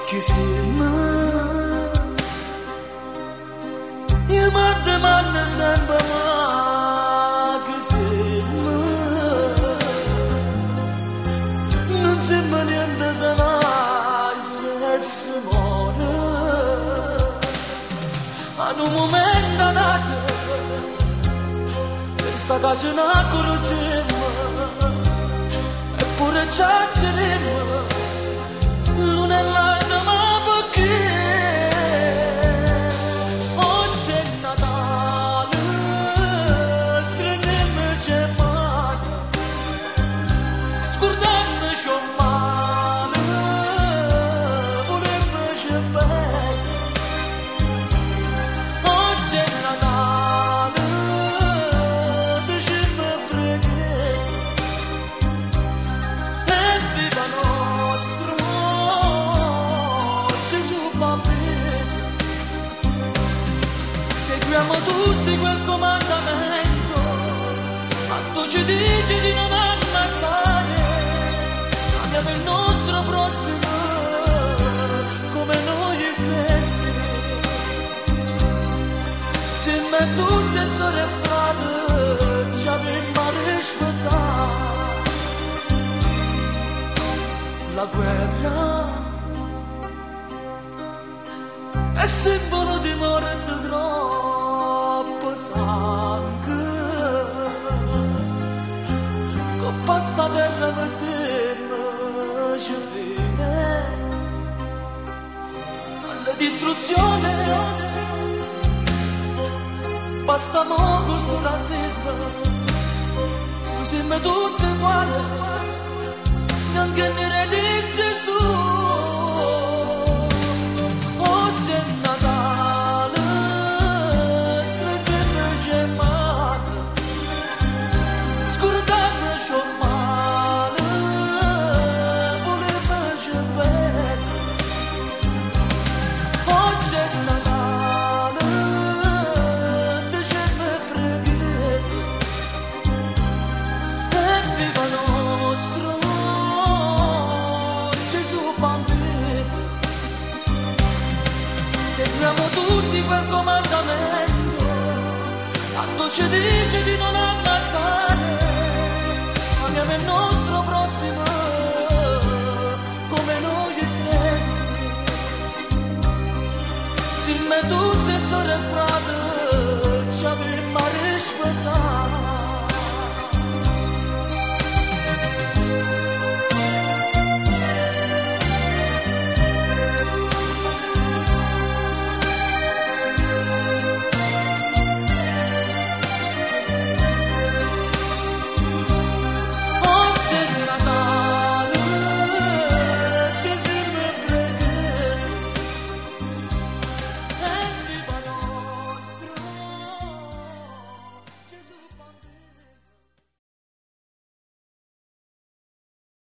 Che siamo io mi domando sempre ma che siamo non sembra niente se mai se si muore ad un momento dato pensa che ce ne accorgiamo eppure ci acceremo l'una e l'altra ma perché oggi è Natale stringiamoci le mani scordandoci un male volemmoci bene oggi è Natale diciamo preghiere e viva nostro seguiamo tutti quel comandamento, ma tu ci dici di non ammazzare, amiamo il nostro prossimo come noi stessi. Insieme a tutte sorelle e fratelli ci abbiamo a rispettare. La guerra è simbolo di morte troppo sangue che passa terra vedemmo ci fine alla distruzione basta mo questo razzismo siamo tutti uguali neanche nere di Gesù. Seguiamo tutti quel comandamento, a tu ci dice di non ammazzare, amiamo il nostro prossimo come noi stessi, insieme a tutte sorelle e fratelli.